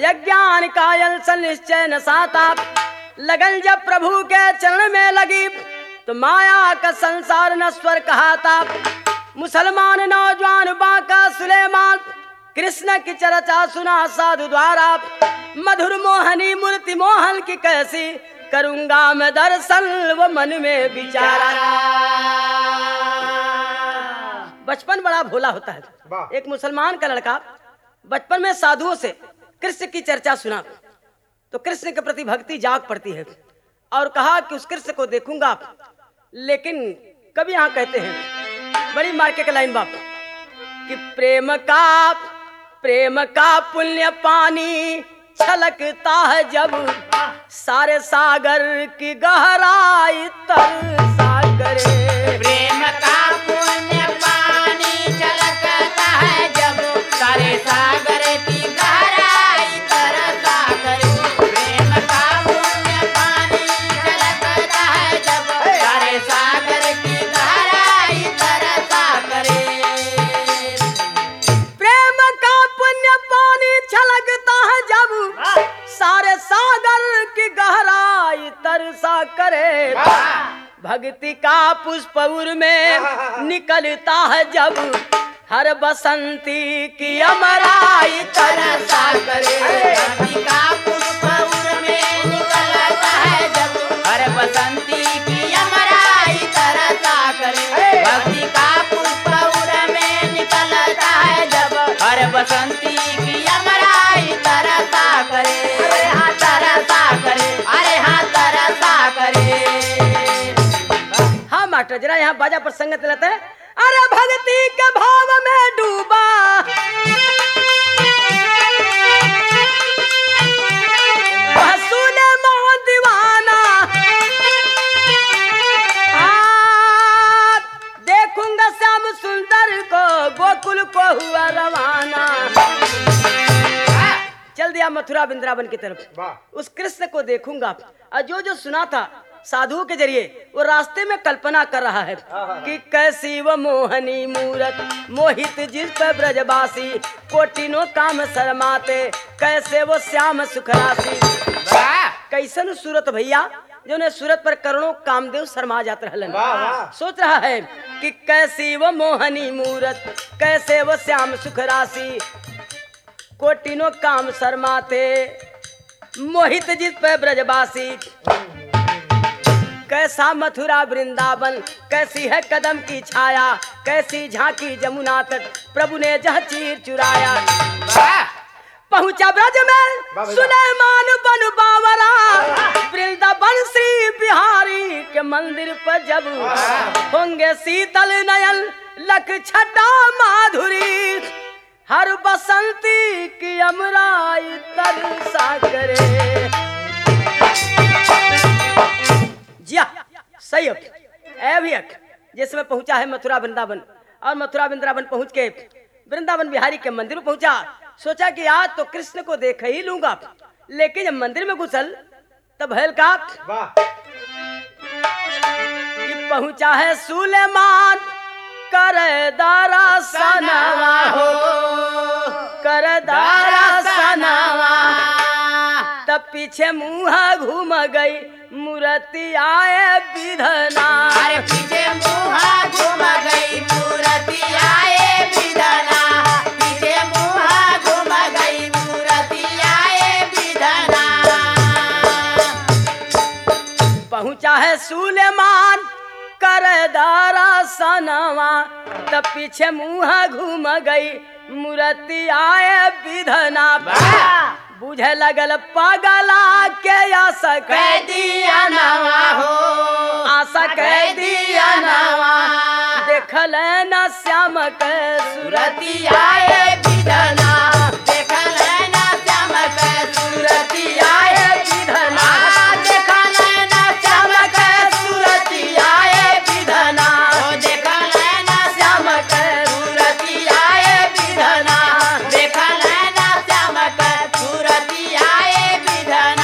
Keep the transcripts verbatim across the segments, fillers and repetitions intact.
यज्ञान कायल सन निश्चय न साता। लगन जब प्रभु के चरण में लगी तो माया का संसार नश्वर कहाता। मुसलमान नौजवान बांका सुलेमान कृष्ण की चर्चा सुना साधु द्वारा। मधुर मोहनी मूर्ति मोहन की कैसी करूंगा मैं दर्शन वो मन में विचारा। बचपन बड़ा भोला होता है। एक मुसलमान का लड़का बचपन में साधुओं से कृष्ण की चर्चा सुना तो कृष्ण के प्रति भक्ति जाग पड़ती है और कहा कि उस कृष्ण को देखूंगा। लेकिन कभी यहाँ कहते हैं बड़ी मार्के का लाइन बाप कि प्रेम का प्रेम का पुण्य पानी छलकता है जब सारे सागर की गहराई तरसा करे। प्रेम का पुण्य पानी छलकता है जब सारे सागर की गहराई तरसा करे। प्रेम का पुण्य पानी छलकता है जब सारे सागर की गहराई तरसा करे। प्रेम का पुण्य पानी छलकता है जब सारे सागर की गहराई तरसा करे। भक्ति का पुष्प उर में निकलता है जब हर बसंती की अमराई तरसा करे। भक्ति का पुष्प उर में निकलता है जब हर बसंती की अमराई तरसा करे। भक्ति का पुष्प उर में निकलता है जब हर बसंती की अमराई तरसा करे। अरे हाँ तरसा करे, अरे हाँ तरसा करे। हाँ मास्टर जरा यहाँ बाजा पर संगत लेते हैं। अरे भक्ति के भाव में डूबा सुने मोहन दीवाना। आ, देखूंगा श्याम सुंदर को गोकुल को हुआ रवाना। चल दिया मथुरा वृंदावन की तरफ। उस कृष्ण को देखूंगा और जो जो सुना था साधुओं के जरिए वो रास्ते में कल्पना कर रहा है कि कैसी वो मोहनी मूरत मोहित जिस पर ब्रजवासी कोटिनो काम शर्माते कैसे वो श्याम सुखरासी। कैसन सूरत भैया जो ने सूरत पर करोड़ों कामदेव शर्मा जाते रहलन। सोच रहा है कि कैसी वो मोहनी मूरत कैसे वो श्याम सुखरासी कोटिनो काम शर्माते मोहित जिस पे ब्रजवासी। कैसा मथुरा वृंदावन कैसी है कदम की छाया कैसी झांकी जमुना तक प्रभु ने जह चीर चुराया। पहुंचा ब्रज में सुलेमान बन बावरा वृंदावन श्री बिहारी के मंदिर पर जब होंगे शीतल नयन लख छटा माधुरी हर बसंती की अमराई तरसा करे। जिया सही है जिसमें पहुंचा है मथुरा वृंदावन और मथुरा वृंदावन पहुंच के वृंदावन बिहारी के मंदिर में पहुंचा। सोचा कि आज तो कृष्ण को देख ही लूंगा। लेकिन जब मंदिर में घुसल तब भैल का कि पहुंचा है सुलेमान कर दारा सनावा हो कर दारा सनावा। तब पीछे मुँह घूम गई मूर्ति आए विधना। अरे पीछे मुँह घूम गई मूर्ति आए विधना। पीछे मुँह घूम गई मूर्ति आए विधना। पहुंचा है सुलेमान कर दारा सनवा। तब पीछे मुँह घूम गई मूर्ति आए विधना। बुझे लगल पगला के आशा कह दिया नवा हो आशा कह दिया नवा। देखल न श्याम के सूरति आए विधना। देखल न श्याम के सूरति आए विधना। देखल न श्याम के सूरति आए विधना। देखल न श्याम के सूरति आए विधना। देखल न श्याम के सूरति आए विधना।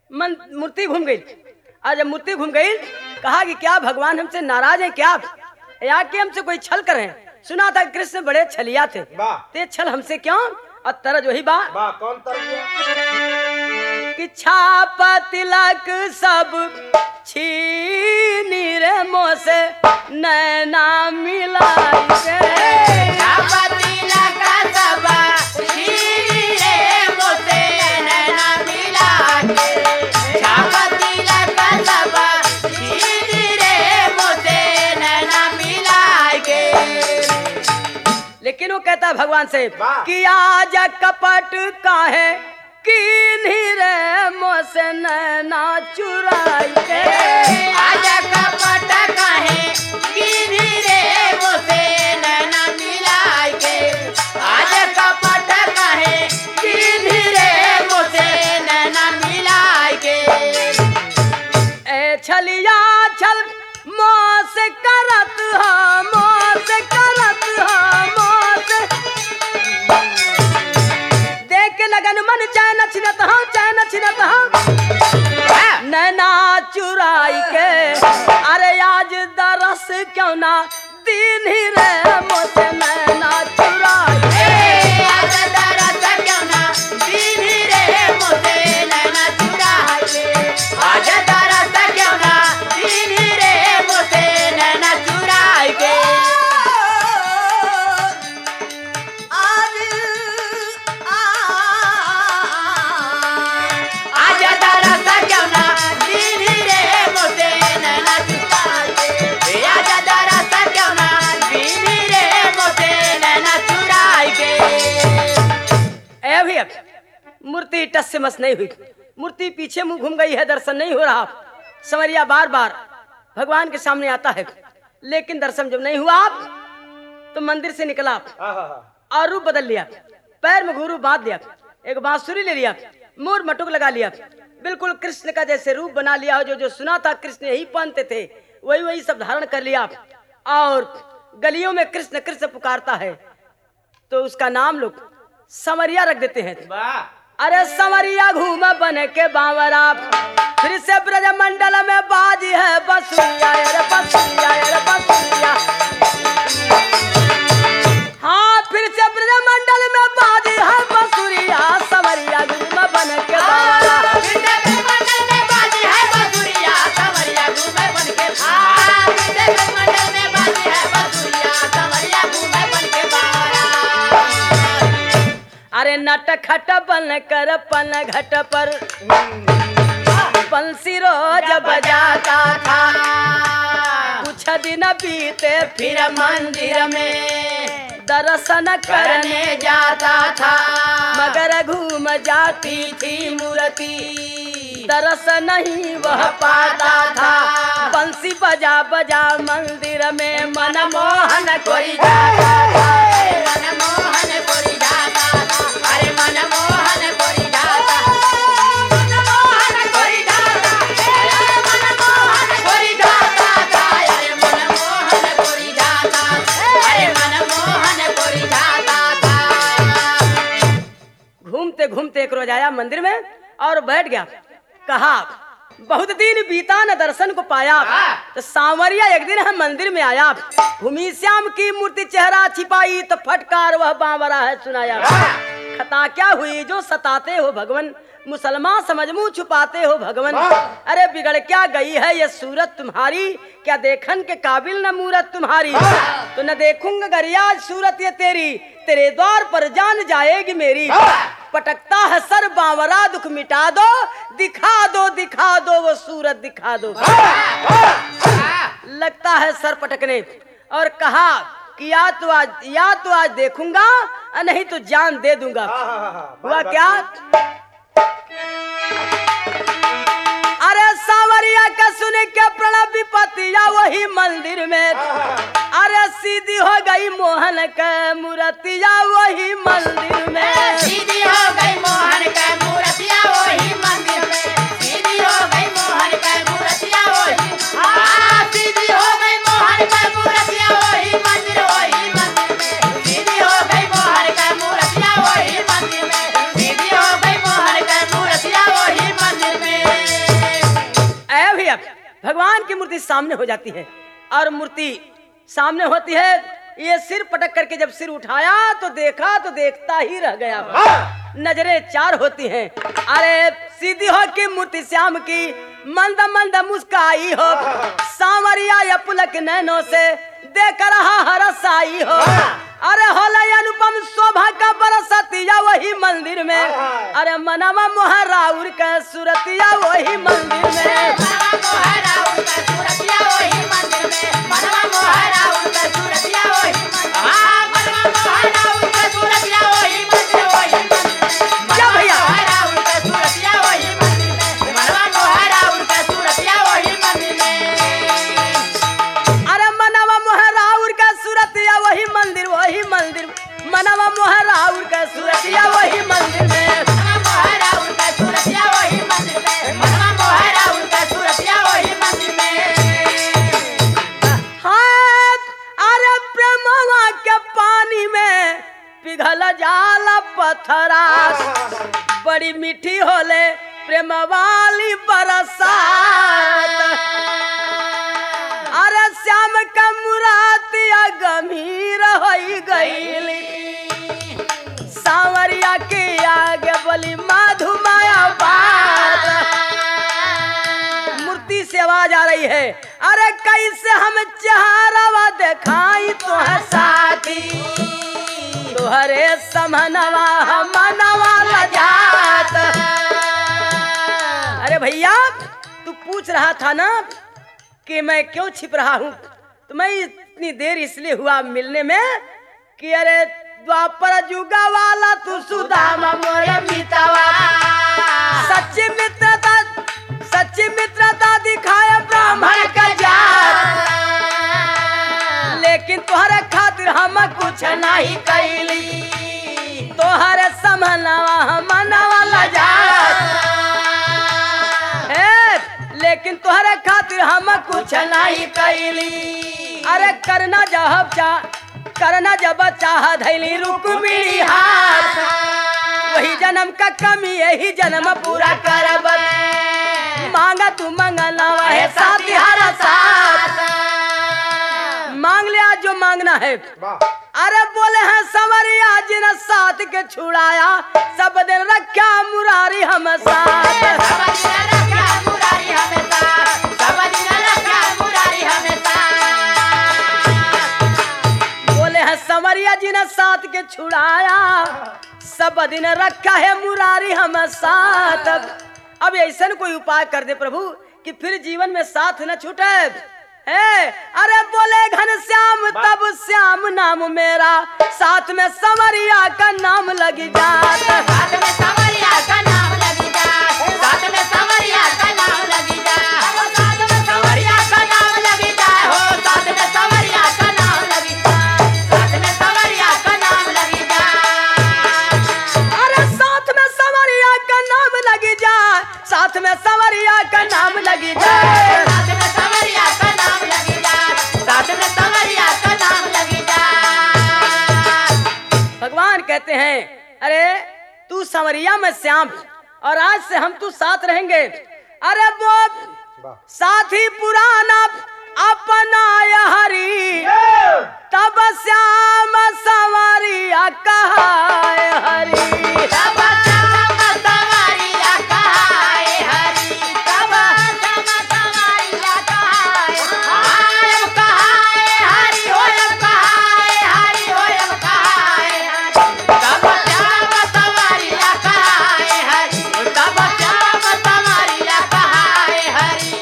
मन मूर्ति घूम गई। आज जब मूर्ति घूम गई, कहा कि क्या भगवान हमसे नाराज हैं क्या, या कि हमसे कोई छल कर रहे हैं। सुना था कृष्ण बड़े छलिया थे, ते छल हमसे क्यों। और तरज वही बा वाह कौन तरह कि छाप तिलक सब छीनी रे मोह से नैना मिलाई के। छाप तिलक सब छीनी रे मोह से नैना मिला के। छाप तिलक सब छीनी रे मोह से नैना मिला के। लेकिन वो कहता है भगवान से वाह। कि आज कपट काहे किन्हीं रे मोह से नैना चुराई के। आज कपट काहे किन्हीं रे मोह से नैना मिलाई के। आज कपट काहे किन्हीं रे मोह से नैना मिलाई के। ए छलिया छल मोह से करत हा, मोह से करत हा, मोह से देख के लगन मन चैन छिनत हा, चैन छिनत हा, नैना चुराई के। अरे आज दरस क्यों ना दिन ही रे मोह से नैना चुराई के। आज दरस क्यों ना दीन्ही रे मोह से नैना चुराई के। आज दरस क्यों ना दीन्ही रे मोह से नैना चुराई के। आज दरस क्यों ना दीन्ही रे मोह से नैना चुराई के। आज दरस क्यों ना दीन्ही रे मोह से नैना चुराई के। ए भैया मूर्ति टस से मस नहीं हुई, मूर्ति पीछे मुंह घूम गई है, दर्शन नहीं हो रहा। संवरिया बार बार भगवान के सामने आता है, लेकिन दर्शन जब नहीं हुआ तो मंदिर से निकला और रूप बदल लिया। पैर में घुंघरू बांध लिया, एक बांसुरी ले लिया, मोर मटुक लगा लिया, बिल्कुल कृष्ण का जैसे रूप बना लिया हो। जो जो सुना था कृष्ण यही पहनते थे, वही वही सब धारण कर लिया। और गलियों में कृष्ण कृष्ण पुकारता है तो उसका नाम लोग संवरिया रख देते हैं। अरे संवरिया घूम बन के बावरा, फिर से ब्रज मंडल में बाज है बसुरिया, अरे बसुरिया, अरे बसुरिया। हाँ फिर से ब्रज मंडल में बाज है बसुरिया, संवरिया घूम बन के बावरा। अरे नट खट बन कर पन घट पर बंसी रोज बजाता था। कुछ दिन बीते फिर मंदिर में दर्शन करने जाता था। मगर घूम जाती थी मूर्ति दर्शन नहीं वह पाता था। बंसी बजा बजा मंदिर में मनमोहन कोई जाता था। मनमोहन कोई जाता था। अरे मनमोहन कोई जाता मनमोहन कोई जाता मनमोहन कोई जाता था। अरे मनमोहन कोई जाता अरे मनमोहन कोई जाता था। घूमते घूमते एक रोज आया मंदिर में और बैठ गया। कहा बहुत दिन बीता न दर्शन को पाया। तो सांवरिया एक दिन हम मंदिर में आया, भूमि श्याम की मूर्ति चेहरा छिपाई तो फटकार वह बावरा है सुनाया। खता क्या हुई जो सताते हो भगवन, मुसलमान समझ मुंह छुपाते हो भगवन। अरे बिगड़ क्या गई है ये सूरत तुम्हारी, क्या देखन के काबिल न मूरत तुम्हारी। तो न देखूंगा गरिया सूरत ये तेरी, तेरे द्वार पर जान जाएगी मेरी। पटकता है सर बावरा दुख मिटा दो, दिखा दो दिखा दो वो सूरत दिखा दो। लगता है सर पटकने और कहा कि या तो आज या तो आज देखूंगा नहीं तो जान दे दूंगा। हुआ क्या? अरे सांवरिया का सुन के प्रणव विपतिया वही मंदिर में। अरे सीधी हो गई मोहन का मूर्तिया वही मंदिर में। सीधी हो गई मोहन का मूर्तिया वही मंदिर में। सीधी हो गई मोहन का मूर्तिया वही हाँ सीधी हो गई मोहन का मूर्तिया वही मंदिर वही मंदिर में। सीधी हो गई मोहन का मूर्तिया वही मंदिर में। सीधी हो गई मोहन का मूर्तिया वही मंदिर में। भैया भगवान की मूर्ति सामने हो जाती है और मूर्ति सामने होती है। ये सिर पटक करके जब सिर उठाया तो देखा तो देखता ही रह गया। नजरें चार होती हैं। अरे सीधी हो की मूर्ति श्याम की मंद मंद मुस्काई हो, सांवरिया या पुलक नैनों से देख रहा हरसाई हो। अरे होला अनुपम शोभा का बरसतिया वही मंदिर में, अरे मनवा मोहराउर का सूरतिया वही मंदिर में। मनवा मोहराउर का सूरतिया वही मंदिर में, मोहराउर का सूरतिया वही मंदिर में, मनवा मोहराउर का सूरतिया वही मंदिर में। हाँ अरे प्रेमवा के पानी में पिघल जाला पत्थरा, बड़ी मीठी होले प्रेम वाली बरसात। अरे श्याम का मुरातिया गंभीर होई गईली, सांवरिया के आगे बोली माधु माया बात। मूर्ति से आवाज आ रही है, अरे कैसे हम चेहरा दिखाई तुह साथी, तुहरे समनवा मनवा लजात। अरे भैया तू पूछ रहा था ना कि मैं क्यों छिप रहा हूँ, तो मैं इतनी देर इसलिए हुआ मिलने में कि अरे द्वापर जुगा वाला तू सुदामा मोरे मितवा, सच्ची मित्रता सच्ची मित्रता दिखाए ब्राह्मण का जात। लेकिन तुम्हारे खातिर हम कुछ नहीं कैली, तोहरे समनवा मनवा लजात। लेकिन तोहरे खातिर हम कुछ नहीं कैली, अरे करना जब चा करना जब चाह धैली रुक्मिणी हाथ, वही जन्म का कमी यही जन्म पूरा करब, मांगा तू मंगना है साथ हर साथ। मांग लिया जो मांगना है। अरे बोले हैं संवरिया जिन साथ के छुड़ाया, सब दिन रखा मुरारी हम साथ। संवरिया जी ने साथ के छुड़ाया, सब दिन रखा है मुरारी हम साथ। अब ऐसा कोई उपाय कर दे प्रभु कि फिर जीवन में साथ न छूटे। है अरे बोले घन श्याम तब श्याम नाम मेरा, साथ में संवरिया का नाम लगी जात, साथ में संवरिया का नाम लगी जात, साथ में संवरिया का नाम लगी जात, साथ में संवरिया का नाम लगी जाए हो, साथ में संवरिया का नाम लगी जाए, साथ में संवरिया का नाम लगी जाए। अरे साथ में संवरिया का नाम लगी जाए, साथ में संवरिया का नाम लगी जाए, साथ में संवरिया का नाम लगी जाए, साथ में संवरिया का नाम लगी जाए। भगवान कहते हैं अरे तू संवरिया में श्याम, और आज से हम तू साथ रहेंगे। अरे वो साथी पुराना अपना हरी, तब श्याम संवरिया कहाए हरी, तब श्याम संवरिया कहाए हरी, तब श्याम संवरिया कहाए हरी, कहाए हरी हो कहाए हरी हो कहाए हरी, तब श्याम संवरिया कहाए हरी, तब श्याम संवरिया कहाए हरी।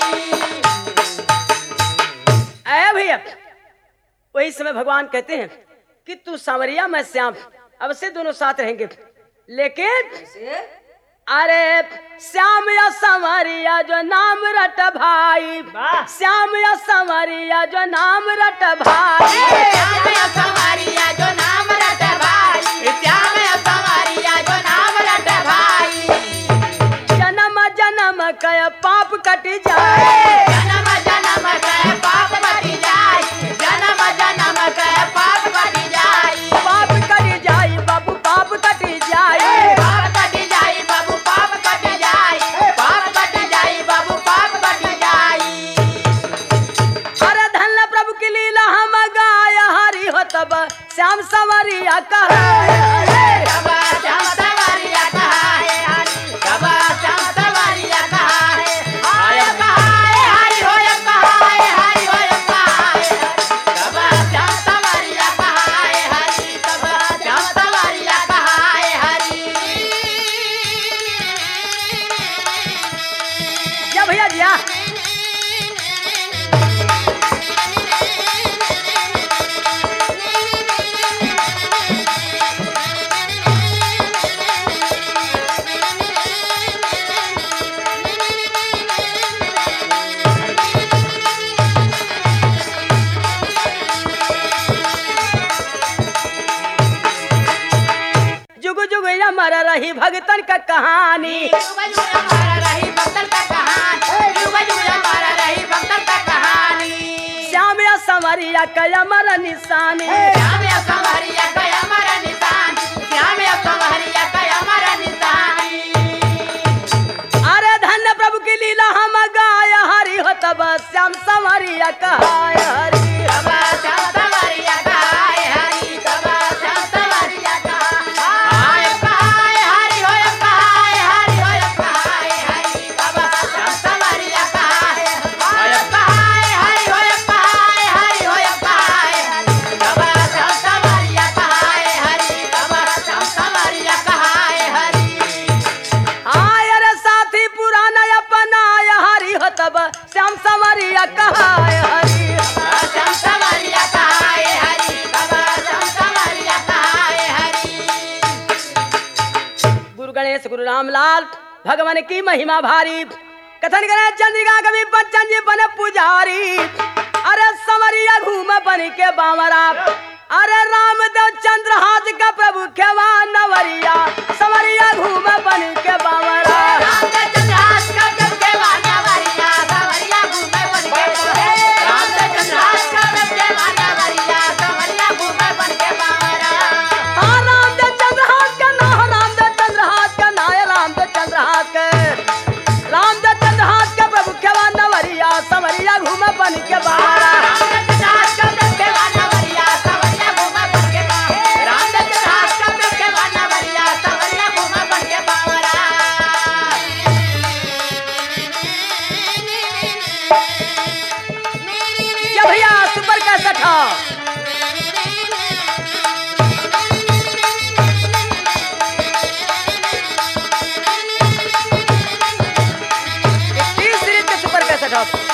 आया भैया वही समय भगवान कहते हैं कि तू सांवरिया मैं श्याम, अब से दोनों साथ रहेंगे। लेकिन अरे श्याम या संवरिया जो नाम रट भाई, श्याम या संवरिया जो नाम रट भाई, श्याम या संवरिया जो नाम रट भाई, श्याम या संवरिया जो नाम रट भाई, जन्म जन्म कय पाप कट जाए, जन्म जन्म कय पाप कट जाए, जन्म जन्म कय पाप कट जाए, पाप कट जाए बाबू पाप कट जाए, पाप कट जाए बाबू पाप कट जाए, पाप कट जाए बाबू पाप कट जाए। भैया जिया। जुग जुग अमर रही भगतन का कहानी, युग युग अमर रही भक्तन का कहानी, युग युग अमर रही भक्तन का कहानी। श्याम या समरिया का अमर निशानी, श्याम या संवरिया का अमर निशान, श्याम या संवरिया का अमर निशानी। अरे धन्य प्रभु की लीला हम गाय हरि हो तब श्याम समरिया कहाय हरि। तब श्याम संवरिया का हाय हरि, तब श्याम संवरिया का हाय हाय हरि हो हाय हरि हो हाय हरि, तब श्याम संवरिया का हाय हाय हरि हो हाय हरि हो हाय हरि, तब श्याम संवरिया का हाय हरि, तब श्याम संवरिया का हाय हरि। आय रे साथी पुराना अपनाय हरि हो तब श्याम समरिया कहाय हरि। श्याम संवरिया का हाय हरि, तब श्याम संवरिया का हाय हरि। गुरु गणेश गुरु रामलाल भगवान की महिमा भारी। कथन करे चंद्रिका कवि बच्चन जी बने पुजारी। अरे समरिया घूम बन के बावरा, अरे रामदेव चंद्रहास का प्रभु खेवा नवरिया, समरिया घूम बन के बावरा। रामदेव चंद्रहास का प्रभु खेवा नवरिया, समरिया घूमे बन के बावरा। रामदेव चंद्रहास का प्रभु खेवा नवरिया, समरिया घूमे बन के बावरा। हाँ रामदेव चंद्रहास का ना, रामदेव चंद्रहास का ना, रामदेव चंद्रहास का रामदेव चंद्रहास का प्रभु खेवा नवरिया, समरिया घूम बन के बावरा। रामदेव चंद्रहास का प्रभु खेवा नवरिया, समरिया घूमे बन के बावरा। रामदेव चंद्रहास का प्रभु खेवा नवरिया, समरिया घूमे बन के बावरा। ये भैया सुपर कैसेट हो। इक्कीस सीरीज के सुपर कैसेट हो।